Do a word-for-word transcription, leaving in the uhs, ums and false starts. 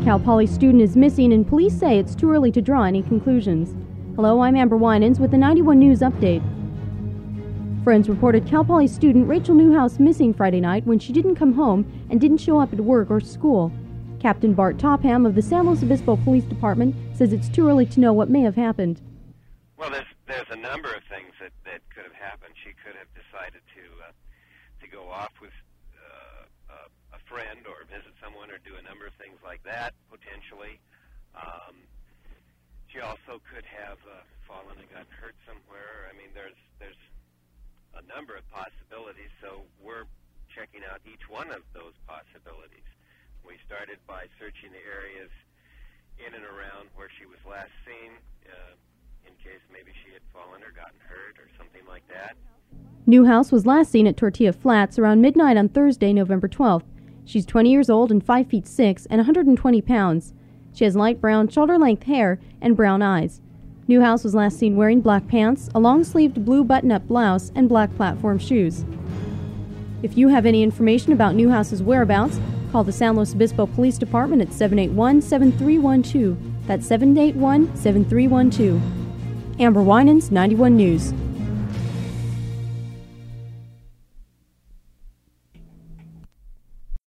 Cal Poly student is missing, and police say it's too early to draw any conclusions. Hello, I'm Amber Winans with the ninety-one News Update. Friends reported Cal Poly student Rachel Newhouse missing Friday night when she didn't come home and didn't show up at work or school. Captain Bart Topham of the San Luis Obispo Police Department says it's too early to know what may have happened. Well, there's there's a number of things that, that could have happened. She could have decided to uh, to go off with uh, a, a friend or visit someone or do a number of things like that, potentially. Um, she also could have uh, fallen and gotten hurt somewhere. I mean, there's there's a number of possibilities, so we're checking out each one of those possibilities. We started by searching the areas in and around where she was last seen, uh, in case maybe she had fallen or gotten hurt or something like that. Newhouse was last seen at Tortilla Flats around midnight on Thursday, November twelfth. She's twenty years old and five feet six and one hundred twenty pounds. She has light brown, shoulder-length hair and brown eyes. Newhouse was last seen wearing black pants, a long-sleeved blue button-up blouse, and black platform shoes. If you have any information about Newhouse's whereabouts, call the San Luis Obispo Police Department at seven eight one, seven three one two. That's seven eight one, seven three one two. Amber Winans, ninety-one News.